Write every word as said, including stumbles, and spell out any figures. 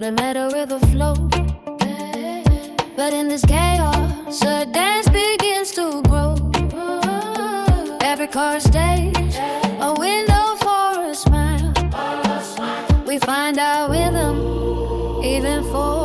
they met a river flow. But in this chaos, a dance begins to grow. Every car stage, a window for a smile. We find our rhythm, even for